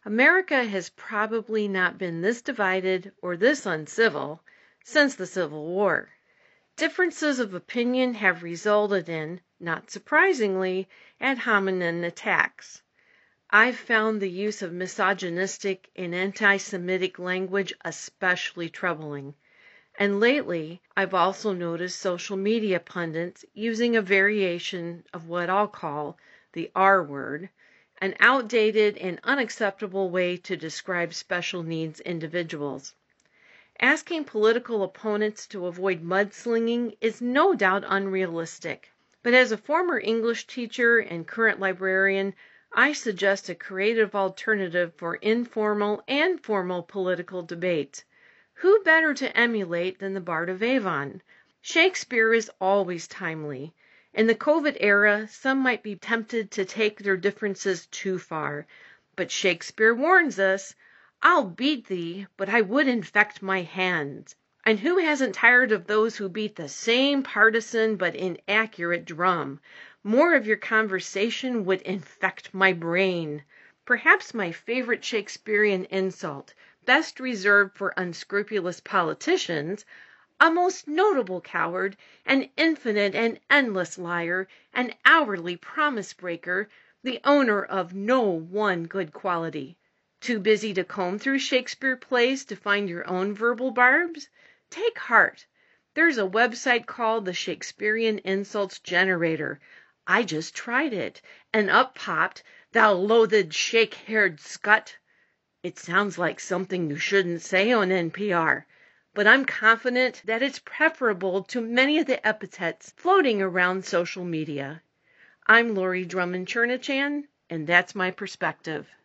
America has probably not been this divided or this uncivil since the Civil War. Differences of opinion have resulted in, not surprisingly, ad hominem attacks. I've found the use of misogynistic and anti-Semitic language especially troubling. And lately, I've also noticed social media pundits using a variation of what I'll call the R word, an outdated and unacceptable way to describe special needs individuals. Asking political opponents to avoid mudslinging is no doubt unrealistic. But as a former English teacher and current librarian, I suggest a creative alternative for informal and formal political debate. Who better to emulate than the Bard of Avon? Shakespeare is always timely. In the COVID era, some might be tempted to take their differences too far. But Shakespeare warns us, I'll beat thee, but I would infect my hands. And who hasn't tired of those who beat the same partisan but inaccurate drum? More of your conversation would infect my brain. Perhaps my favorite Shakespearean insult, best reserved for unscrupulous politicians, a most notable coward, an infinite and endless liar, an hourly promise breaker, the owner of no one good quality. Too busy to comb through Shakespeare plays to find your own verbal barbs? Take heart. There's a website called the Shakespearean Insults Generator. I just tried it, and up popped, "Thou loathed shake-haired scut." It sounds like something you shouldn't say on NPR, but I'm confident that it's preferable to many of the epithets floating around social media. I'm Lori Drummond Chernachan, and that's my perspective.